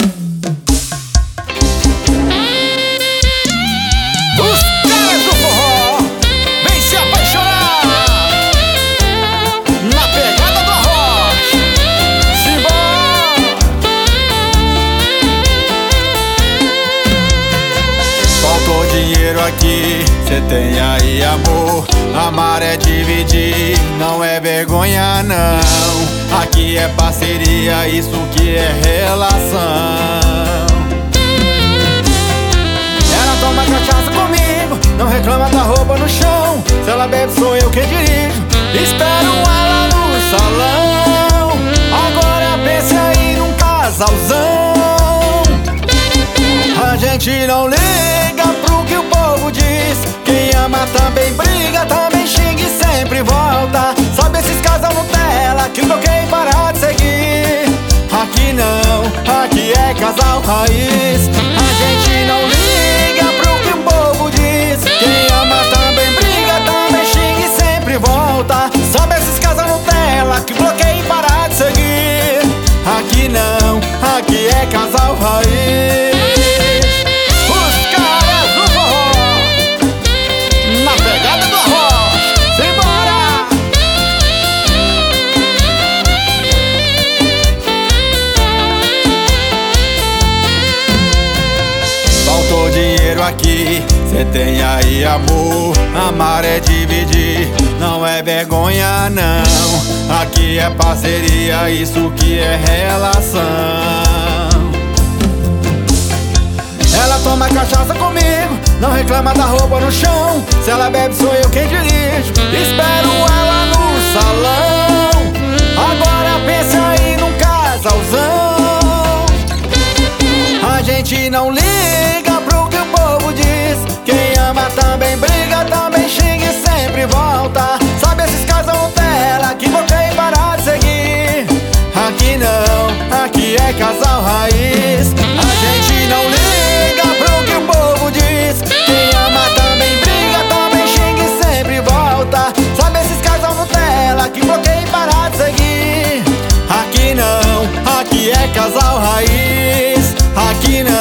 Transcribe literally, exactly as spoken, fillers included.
Os caras do forró vem se apaixonar na pegada do arroz. Simbora! Faltou dinheiro aqui, cê tem aí amor. Amar é dividir, não é vergonha não. Aqui é parceria, isso que é relação. Ela toma cachaça comigo, não reclama da roupa no chão. Se ela bebe sou eu quem dirijo, espero ela no salão. Agora pense aí num casalzão. A gente não liga pro que o povo diz. Quem ama também briga, também xinga e sempre volta. Sabe esses casal Nutella que bloqueia e para de seguir? Aqui não, aqui é casal raiz. A gente não liga pro que o povo diz. Quem ama também briga, também xinga e sempre volta. Sabe esses casal Nutella que bloqueia e para de seguir? Aqui não, aqui é casal raiz. Aqui, cê tem aí amor. Amar é dividir, não é vergonha não. Aqui é parceria, isso que é relação. Ela toma cachaça comigo, não reclama da roupa no chão. Se ela bebe sou eu quem dirijo, espero ela no salão. Agora pense aí num casalzão. A gente não liga pro que o povo diz. Quem ama também briga, também xinga e sempre volta. Sabe esses casal Nutella que bloqueia e para de seguir? Aqui não, aqui é casal raiz. A gente não liga pro que o povo diz. Quem ama também briga, também xinga e sempre volta. Sabe esses casal Nutella que bloqueia e para de seguir? Aqui não, aqui é casal raiz. Aqui não.